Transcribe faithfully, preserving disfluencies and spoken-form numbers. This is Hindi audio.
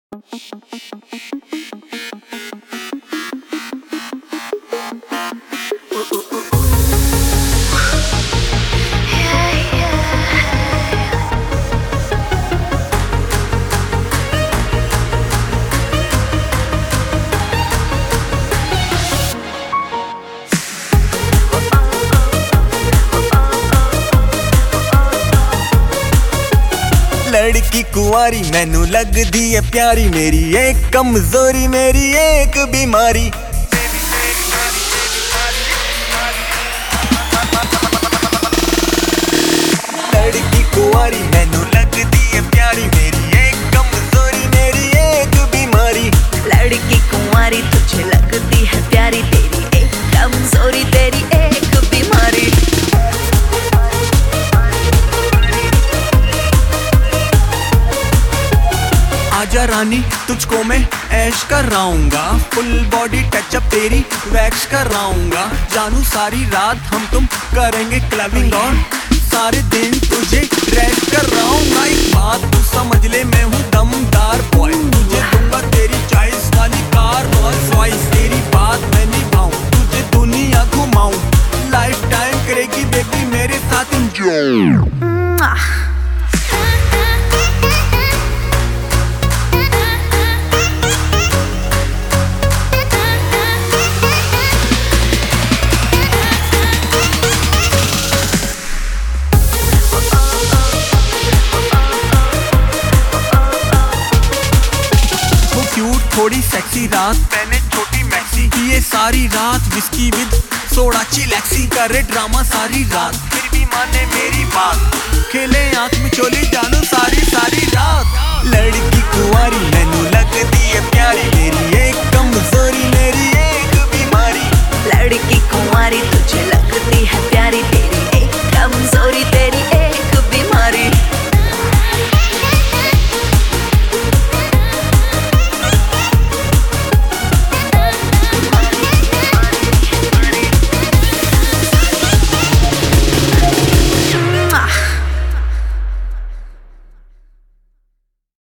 लड़की कुंवारी मैनू लगदी है प्यारी, मेरी एक कमजोरी मेरी एक बीमारी। लड़की कुंवारी मैनू लगदी है प्यारी, मेरी एक कमजोरी मेरी एक बीमारी। लड़की कुंवारी तुझे लगती है प्यारी, तेरी एक कमजोरी तेरी एक बीमारी। आजा रानी तुझको मैं ऐश कराऊंगा, फुल बॉडी टचअप तेरी वैक्स कराऊंगा। जानू सारी रात हम तुम करेंगे क्लबिंग और सारे दिन तुझे ड्रैग कराऊंगा। एक बात तू समझ ले, मैं हूँ दमदार बॉय, तुझे दूंगा तेरी चॉइस वाली कार और चॉइस। तेरी बात मैं निभाऊं, तुझे दुनिया घुमाऊं, लाइफ टाइम करेगी बेबी मेरे साथ एंजॉय। थोड़ी सेक्सी रात मैंने छोटी मैक्सी, ये सारी रात विस्की विद सोडा चिलैक्सी। करे ड्रामा सारी रात फिर भी माने मेरी बात, खेले आंख में चोली जानू सारी सारी रात। लड़की कुंवारी